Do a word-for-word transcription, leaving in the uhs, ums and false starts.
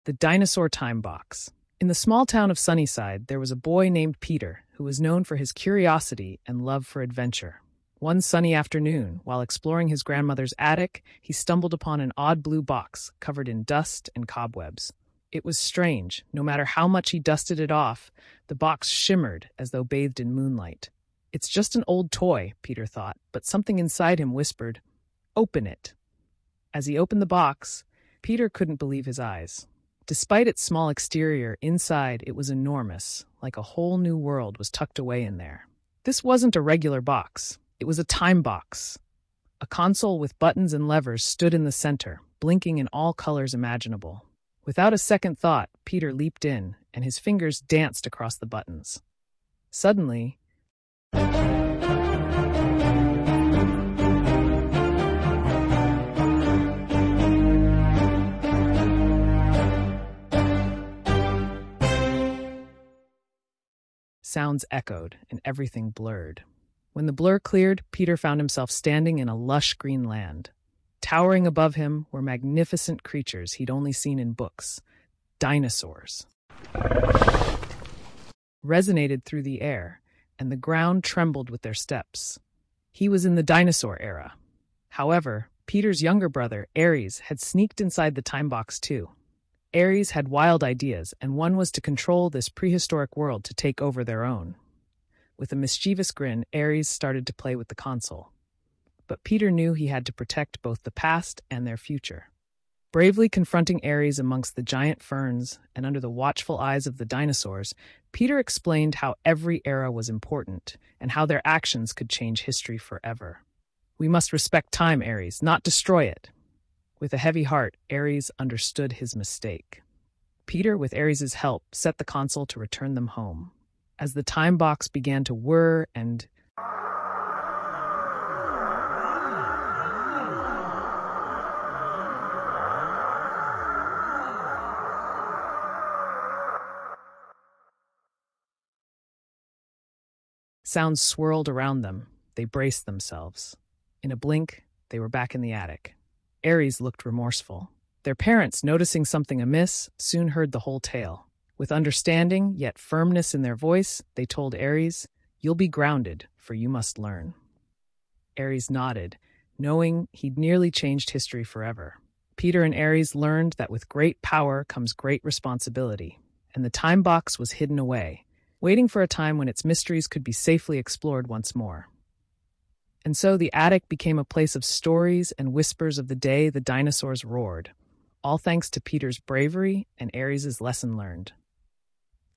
The Dinosaur Time Box. In the small town of Sunnyside, there was a boy named Peter who was known for his curiosity and love for adventure. One sunny afternoon, while exploring his grandmother's attic, he stumbled upon an odd blue box covered in dust and cobwebs. It was strange. No matter how much he dusted it off, the box shimmered as though bathed in moonlight. "It's just an old toy," Peter thought, but something inside him whispered, "Open it." As he opened the box, Peter couldn't believe his eyes. Despite its small exterior, inside it was enormous, like a whole new world was tucked away in there. This wasn't a regular box. It was a time box. A console with buttons and levers stood in the center, blinking in all colors imaginable. Without a second thought, Peter leaped in, and his fingers danced across the buttons. Suddenly, sounds echoed, and everything blurred. When the blur cleared, Peter found himself standing in a lush green land. Towering above him were magnificent creatures he'd only seen in books. Dinosaurs. Resonated through the air, and the ground trembled with their steps. He was in the dinosaur era. However, Peter's younger brother, Ares, had sneaked inside the time box too. Ares had wild ideas, and one was to control this prehistoric world to take over their own. With a mischievous grin, Ares started to play with the console. But Peter knew he had to protect both the past and their future. Bravely confronting Ares amongst the giant ferns and under the watchful eyes of the dinosaurs, Peter explained how every era was important and how their actions could change history forever. "We must respect time, Ares, not destroy it." With a heavy heart, Ares understood his mistake. Peter, with Ares' help, set the console to return them home. As the time box began to whir and sounds swirled around them, they braced themselves. In a blink, they were back in the attic. Ares looked remorseful. Their parents, noticing something amiss, soon heard the whole tale. With understanding, yet firmness in their voice, they told Ares, "You'll be grounded, for you must learn." Ares nodded, knowing he'd nearly changed history forever. Peter and Ares learned that with great power comes great responsibility, and the time box was hidden away, waiting for a time when its mysteries could be safely explored once more. And so the attic became a place of stories and whispers of the day the dinosaurs roared, all thanks to Peter's bravery and Ares' lesson learned.